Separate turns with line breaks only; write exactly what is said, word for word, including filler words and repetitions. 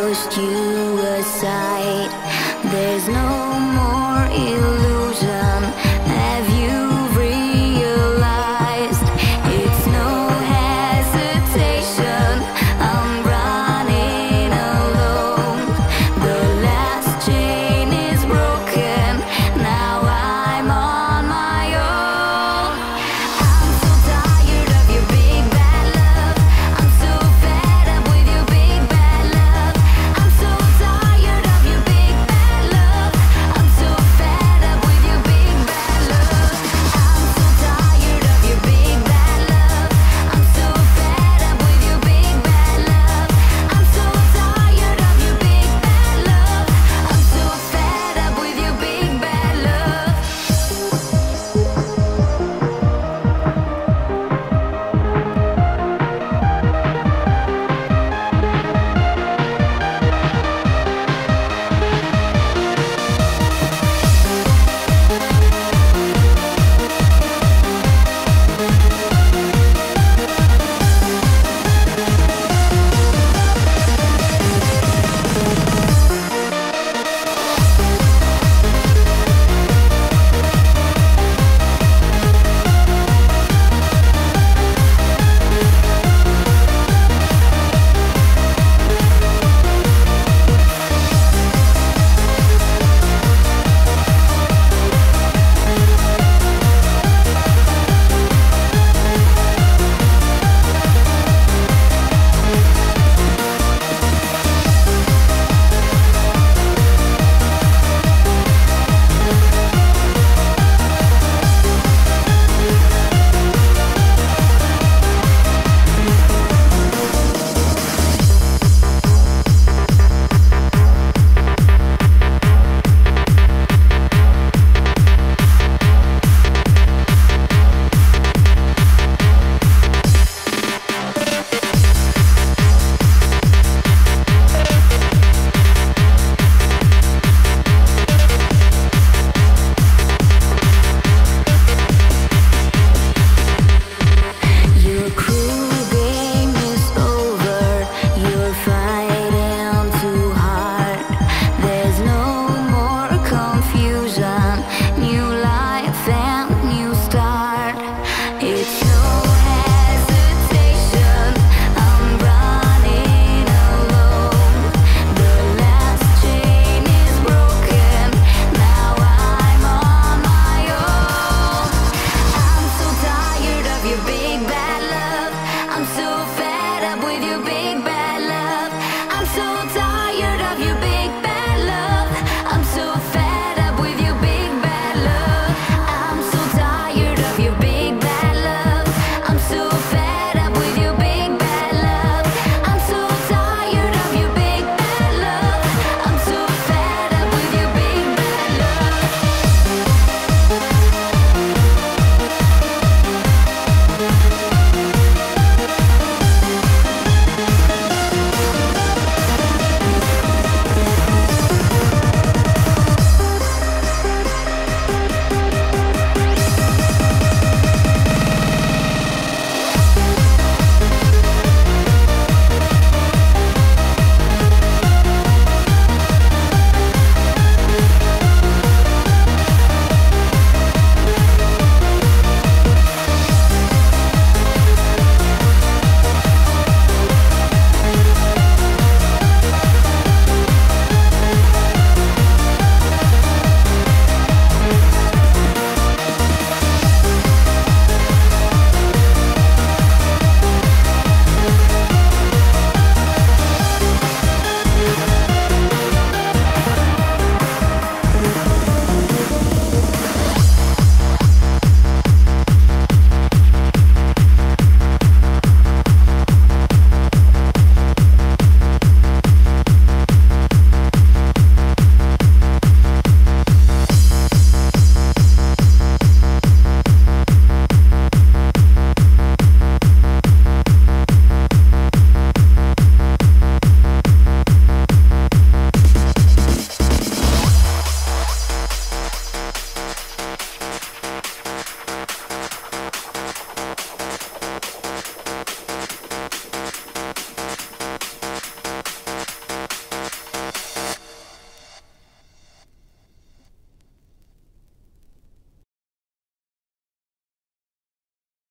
pushed you aside. There's no more illusion. Have you realized it's no hesitation? I'm running alone. The last chain is broken. Now I'm on my own. I'm so tired of your big bad love. I'm so fed up with your big bad love. I'm so tired of your big bad love. I'm so fed up with your big bad love. I'm so tired of your big bad love. I'm so fed up with your big bad love. I'm so tired of your big bad love. I'm so fed up with your big bad love. Your cruel game is over. You're fighting too hard. There's no more confusion. New life and new start. It's no hesitation. I'm running alone. The last chain is broken. Now I'm on my own. I'm so tired of your big bad love. I'm so fed up with your big bad love. I'm so tired.